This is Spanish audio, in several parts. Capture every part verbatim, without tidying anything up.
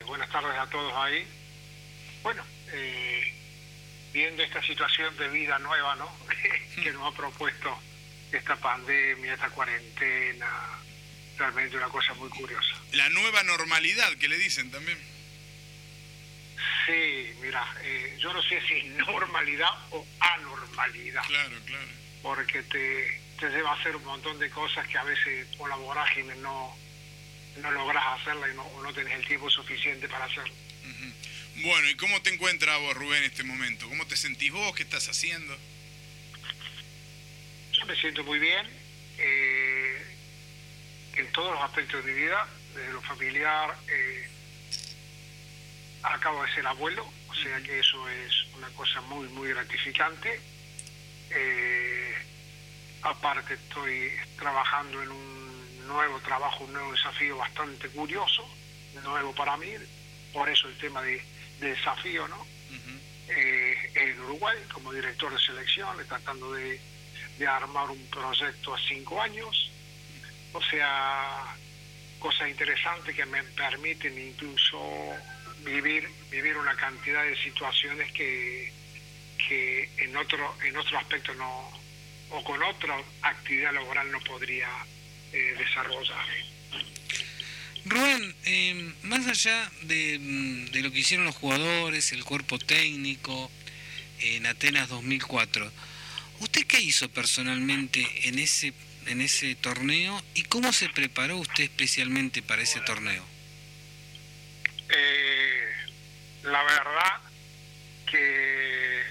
buenas tardes a todos ahí. Bueno, eh, viendo esta situación de vida nueva, ¿no? que nos ha propuesto esta pandemia, esta cuarentena, realmente una cosa muy curiosa. La nueva normalidad, que le dicen también. Sí, mira, eh, yo no sé si es normalidad o anormalidad. Claro, claro. Porque te, te lleva a hacer un montón de cosas que a veces por la vorágine no, no logras hacerla y no, o no tenés el tiempo suficiente para hacerlo. Uh-huh. Bueno, ¿y cómo te encuentras vos, Rubén, en este momento? ¿Cómo te sentís vos? ¿Qué estás haciendo? Yo me siento muy bien, eh, en todos los aspectos de mi vida, desde lo familiar. Eh, acabo de ser abuelo, o sea que eso es una cosa muy, muy gratificante. Eh, aparte estoy trabajando en un nuevo trabajo, un nuevo desafío bastante curioso, nuevo para mí, por eso el tema de, de desafío, ¿no? Uh-huh. Eh, en Uruguay, como director de selección, tratando de, de armar un proyecto a cinco años, o sea, cosas interesantes que me permiten incluso vivir, vivir una cantidad de situaciones que que en otro en otro aspecto no, o con otra actividad laboral no podría eh, desarrollar. Rubén, eh, más allá de, de lo que hicieron los jugadores, el cuerpo técnico en Atenas dos mil cuatro, ¿usted qué hizo personalmente en ese en ese torneo y cómo se preparó usted especialmente para ese torneo? Eh, la verdad que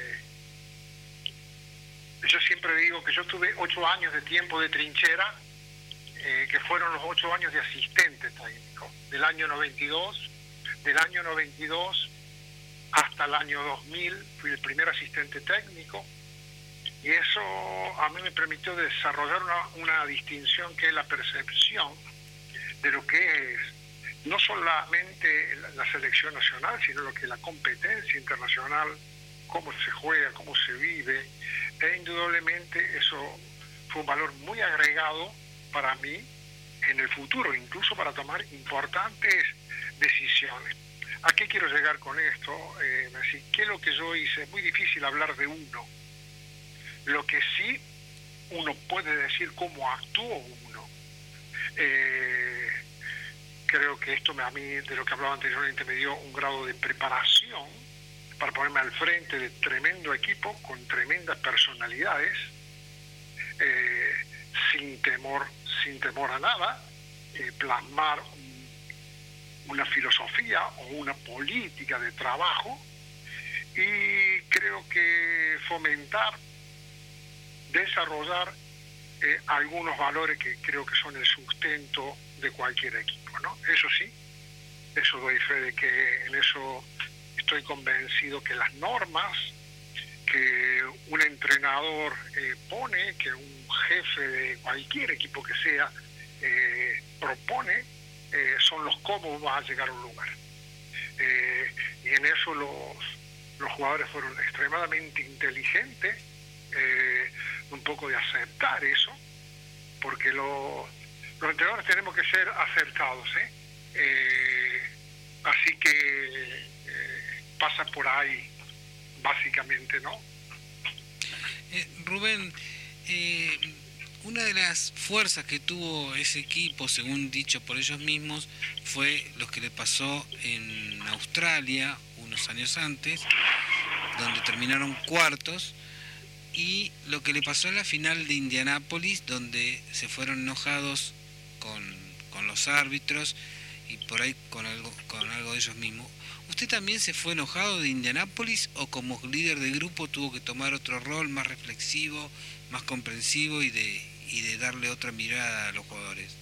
yo siempre digo que yo tuve ocho años de tiempo de trinchera, eh, que fueron los ocho años de asistente técnico, del año noventa y dos, del año noventa y dos hasta el año dos mil, fui el primer asistente técnico, y eso a mí me permitió desarrollar una, una distinción que es la percepción de lo que es no solamente la, la selección nacional, sino lo que es la competencia internacional, cómo se juega, cómo se vive. E indudablemente eso fue un valor muy agregado para mí en el futuro, incluso para tomar importantes decisiones. ¿A qué quiero llegar con esto? Eh, decir, ¿qué es lo que yo hice? Es muy difícil hablar de uno. Lo que sí uno puede decir cómo actuó uno. Eh, creo que esto me, a mí, de lo que hablaba anteriormente, me dio un grado de preparación para ponerme al frente de tremendo equipo con tremendas personalidades, eh, sin temor, sin temor a nada, eh, plasmar un, una filosofía o una política de trabajo, y creo que fomentar, desarrollar eh, algunos valores que creo que son el sustento de cualquier equipo, ¿no? Eso sí, eso doy fe de que en eso estoy convencido que las normas que un entrenador eh, pone, que un jefe de cualquier equipo que sea eh, propone, eh, son los cómo vas a llegar a un lugar. Eh, y en eso los, los jugadores fueron extremadamente inteligentes, eh, un poco de aceptar eso, porque los, los entrenadores tenemos que ser acertados, ¿eh? Eh, así que pasa por ahí, básicamente, ¿no? Eh, Rubén, eh, una de las fuerzas que tuvo ese equipo, según dicho por ellos mismos, fue lo que le pasó en Australia unos años antes, donde terminaron cuartos, y lo que le pasó en la final de Indianápolis, donde se fueron enojados con, con los árbitros y por ahí con algo, con algo de ellos mismos. ¿Usted también se fue enojado de Indianápolis o como líder de grupo tuvo que tomar otro rol más reflexivo, más comprensivo y de y de darle otra mirada a los jugadores?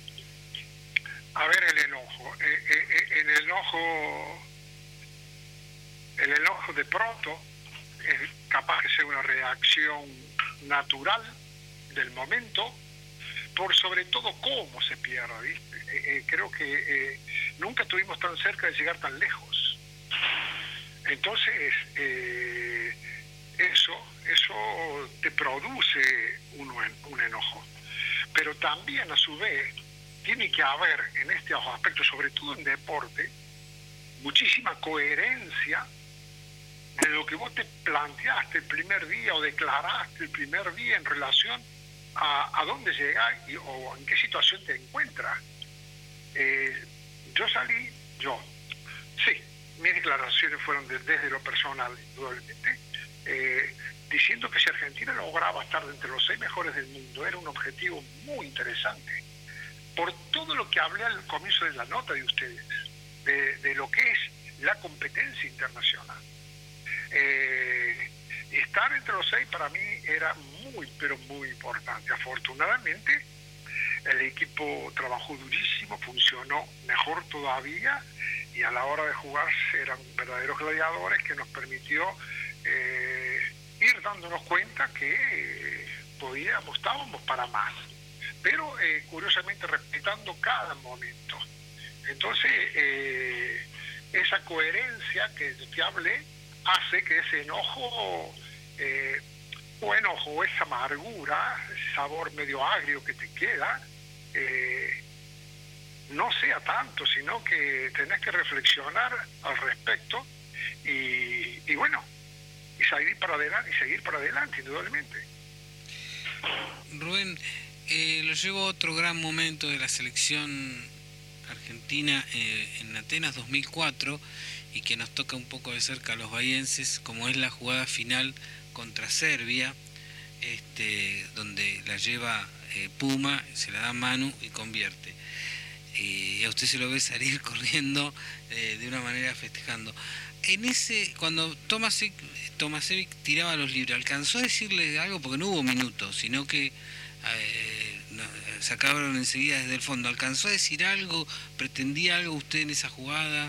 A ver, el enojo. Eh, eh, el enojo, el enojo de pronto es capaz de ser una reacción natural del momento, por sobre todo cómo se pierde, ¿viste? Eh, eh, creo que eh, nunca estuvimos tan cerca de llegar tan lejos. Entonces, eh, eso, eso te produce un, un enojo. Pero también, a su vez, tiene que haber en estos aspectos, sobre todo en deporte, muchísima coherencia de lo que vos te planteaste el primer día o declaraste el primer día en relación a, a dónde llegás y, o en qué situación te encuentras. Eh, yo salí, yo, sí, mis declaraciones fueron de, desde lo personal, indudablemente, eh, diciendo que si Argentina lograba estar entre los seis mejores del mundo, era un objetivo muy interesante, por todo lo que hablé al comienzo de la nota de ustedes, de, de lo que es la competencia internacional. Eh, estar entre los seis para mí era muy, pero muy importante. Afortunadamente, el equipo trabajó durísimo, funcionó mejor todavía, y a la hora de jugar eran verdaderos gladiadores que nos permitió eh, ir dándonos cuenta que eh, podíamos, estábamos para más, pero eh, curiosamente respetando cada momento. Entonces, eh, esa coherencia que te hablé hace que ese enojo, eh, o enojo, o esa amargura, ese sabor medio agrio que te queda, eh, no sea tanto, sino que tenés que reflexionar al respecto y, y bueno, y seguir para adelante, y seguir para adelante, indudablemente. Rubén, eh, lo llevó a otro gran momento de la selección argentina eh, en Atenas dos mil cuatro, y que nos toca un poco de cerca a los bahienses, como es la jugada final contra Serbia, este, donde la lleva eh, Puma, se la da Manu y convierte. Y a usted se lo ve salir corriendo eh, de una manera festejando. En ese, cuando Tomasevic, Tomasevic tiraba los libros, ¿alcanzó a decirle algo? Porque no hubo minutos, sino que eh, no, se acabaron enseguida desde el fondo. ¿Alcanzó a decir algo? ¿Pretendía algo usted en esa jugada?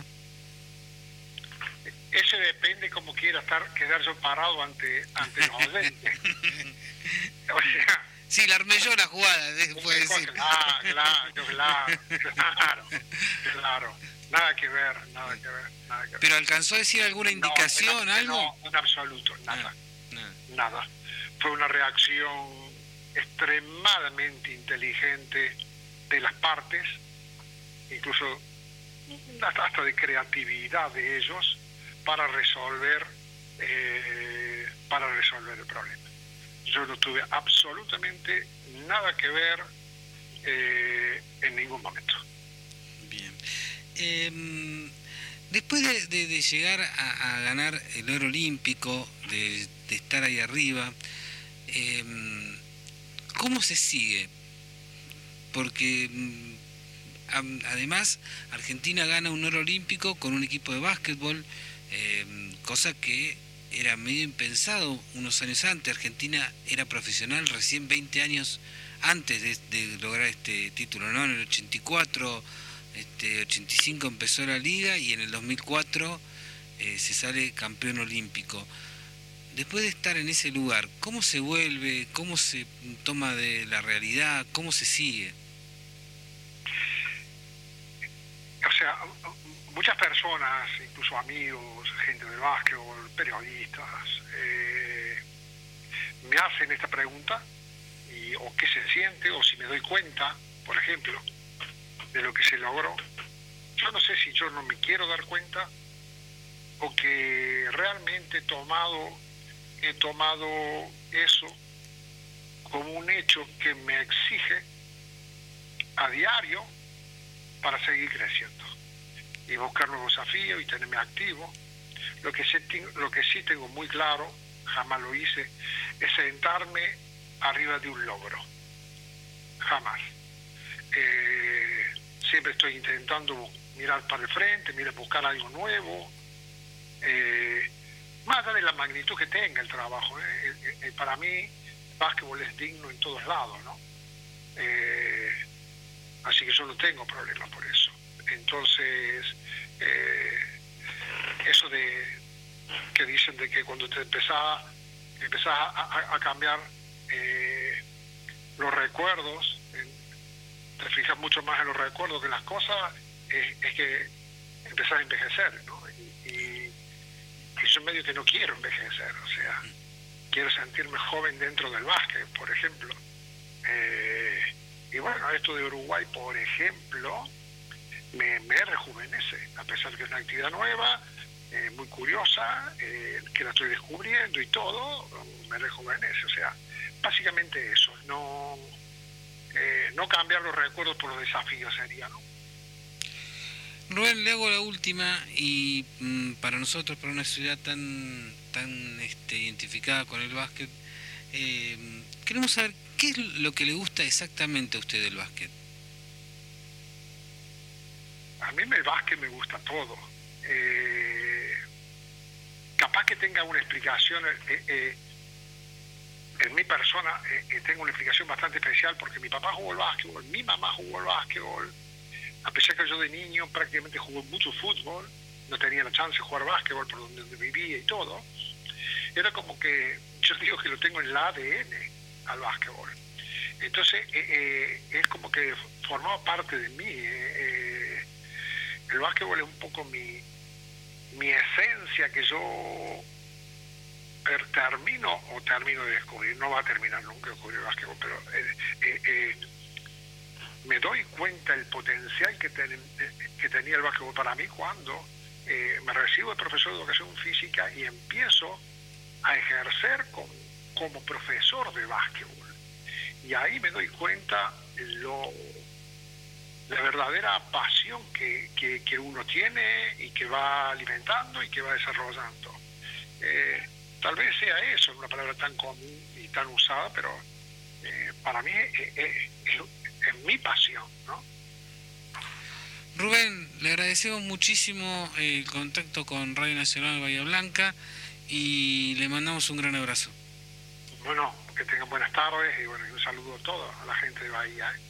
Eso depende cómo quiera estar, quedar yo parado ante, ante los oyentes. O sea... Sí, la armé yo la jugada, puede decir. Claro, claro, claro, claro, claro. Nada que ver, nada que ver, nada que ver. ¿Pero alcanzó a decir alguna indicación, no, algo? No, en absoluto, nada, no, no. nada. Fue una reacción extremadamente inteligente de las partes, incluso hasta de creatividad de ellos, para resolver, eh, para resolver el problema. Yo no tuve absolutamente nada que ver eh, en ningún momento. Bien. Eh, después de, de, de llegar a, a ganar el oro olímpico, de, de estar ahí arriba, eh, ¿cómo se sigue? Porque a, además Argentina gana un oro olímpico con un equipo de básquetbol, eh, cosa que era medio impensado unos años antes. Argentina era profesional recién veinte años antes de, de lograr este título, ¿no? En el ochenta y cuatro, este, ochenta y cinco empezó la liga, y en el dos mil cuatro eh, se sale campeón olímpico. Después de estar en ese lugar, ¿cómo se vuelve? ¿Cómo se toma de la realidad? ¿Cómo se sigue? O sea, muchas personas, incluso amigos, gente del básquetbol, periodistas, eh, me hacen esta pregunta, y, o qué se siente, o si me doy cuenta, por ejemplo, de lo que se logró. Yo no sé si yo no me quiero dar cuenta, o que realmente he tomado, he tomado eso como un hecho que me exige a diario para seguir creciendo y buscar nuevos desafíos y tenerme activo. Lo que sí, lo que sí tengo muy claro, jamás lo hice, es sentarme arriba de un logro. Jamás. Eh, siempre estoy intentando mirar para el frente, mirar, buscar algo nuevo, eh, más allá de la magnitud que tenga el trabajo. Eh, eh, eh, para mí, el básquetbol es digno en todos lados, ¿no? Eh, así que yo no tengo problema por eso. Entonces, eh, eso de que dicen de que cuando te empezás, empezás a, a, a cambiar eh, los recuerdos, eh, te fijas mucho más en los recuerdos que en las cosas, eh, es que empezás a envejecer, ¿no? Y, y, y yo medio que no quiero envejecer, o sea, quiero sentirme joven dentro del básquet, por ejemplo. Eh, y bueno, esto de Uruguay, por ejemplo, me, me rejuvenece, a pesar de que es una actividad nueva, eh, muy curiosa, eh, que la estoy descubriendo y todo, me rejuvenece. O sea, básicamente eso, no, eh, no cambiar los recuerdos por los desafíos sería, ¿no? Rubén, le hago la última, y mm, para nosotros, para una ciudad tan tan este, identificada con el básquet, eh, queremos saber qué es lo que le gusta exactamente a usted del básquet. A mí el básquet me gusta todo. Eh, capaz que tenga una explicación, eh, eh, en mi persona eh, tengo una explicación bastante especial, porque mi papá jugó el básquetbol, mi mamá jugó el básquetbol, a pesar que yo de niño prácticamente jugué mucho fútbol, no tenía la chance de jugar básquetbol por donde, donde vivía y todo. Era como que, yo digo que lo tengo en el A D N al básquetbol. Entonces, eh, eh, es como que formaba parte de mí. Eh, eh, el básquetbol es un poco mi, mi esencia, que yo per, termino o termino de descubrir. No va a terminar nunca de descubrir el básquetbol, pero eh, eh, eh, me doy cuenta el potencial que, ten, que tenía el básquetbol para mí cuando eh, me recibo de profesor de educación física y empiezo a ejercer con, como profesor de básquetbol. Y ahí me doy cuenta lo, la verdadera pasión que, que, que uno tiene y que va alimentando y que va desarrollando. Eh, tal vez sea eso, una palabra tan común y tan usada, pero eh, para mí es, es, es, es mi pasión, ¿no? Rubén, le agradecemos muchísimo el contacto con Radio Nacional Bahía Blanca y le mandamos un gran abrazo. Bueno, que tengan buenas tardes y bueno, un saludo a todos, a la gente de Bahía, ¿eh?